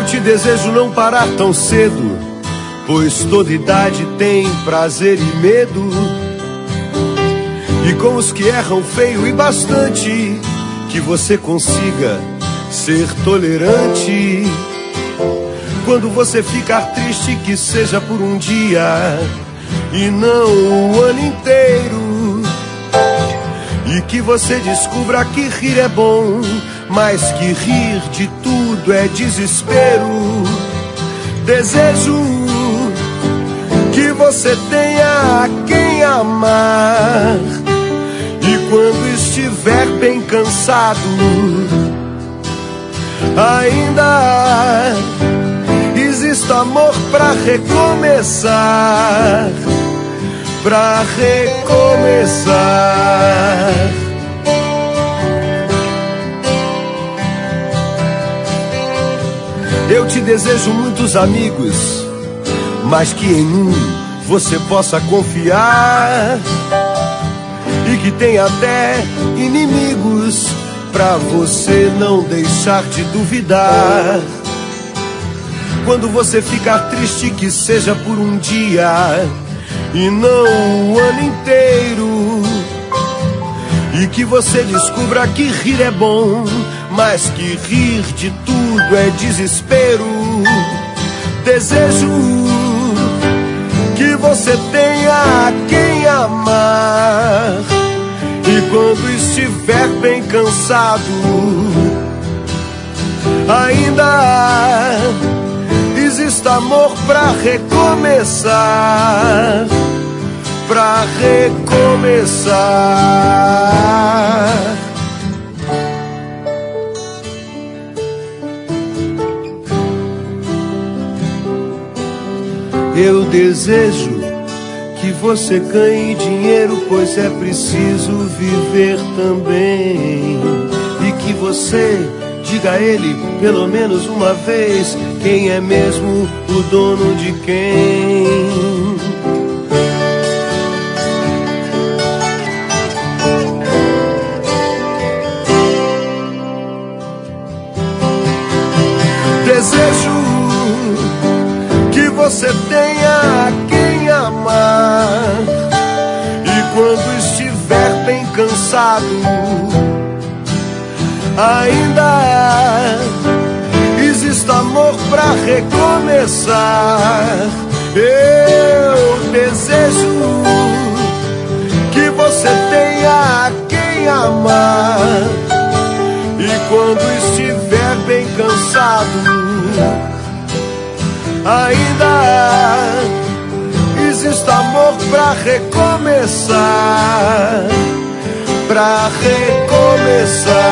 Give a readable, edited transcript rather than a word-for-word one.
te desejo não parar tão cedo, pois toda idade tem prazer e medo. E com os que erram feio e bastante, que você consiga ser tolerante. Quando você ficar triste, que seja por um dia e não o ano inteiro. E que você descubra que rir é bom, mas que rir de tudo é desespero. Desejo que você tenha a quem amar, e quando estiver bem cansado, ainda exista amor pra recomeçar, pra recomeçar. Eu te desejo muitos amigos, mas que em um você possa confiar, e que tenha até inimigos pra você não deixar de duvidar. Quando você ficar triste, que seja por um dia e não o ano inteiro. E que você descubra que rir é bom, mas que rir de tudo é desespero. Desejo que você tenha a quem amar, e quando estiver bem cansado, ainda exista amor pra recomeçar, pra recomeçar. Eu desejo que você ganhe dinheiro, pois é preciso viver também. E que você diga a ele pelo menos uma vez quem é mesmo o dono de quem. Desejo que você tenha a quem amar, e quando estiver bem cansado, ainda exista amor pra recomeçar. Eu desejo que você tenha a quem amar, e quando estiver bem cansado, ainda existe amor pra recomeçar, pra recomeçar.